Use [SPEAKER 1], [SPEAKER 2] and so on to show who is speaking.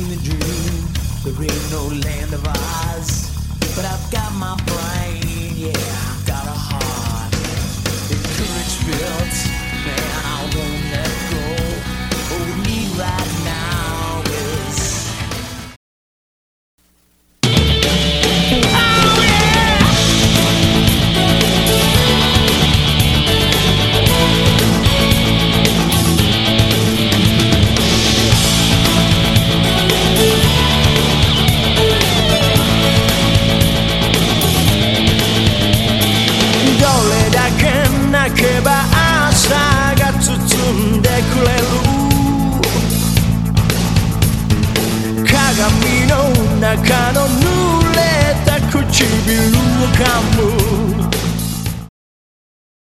[SPEAKER 1] living the dream. There ain't no land of Oz, but I've got my brain, yeah, I've got a heart and courage built. Man, I won't let go. What we need right now is泣けば朝が包んでくれる鏡の中の濡れた唇を噛む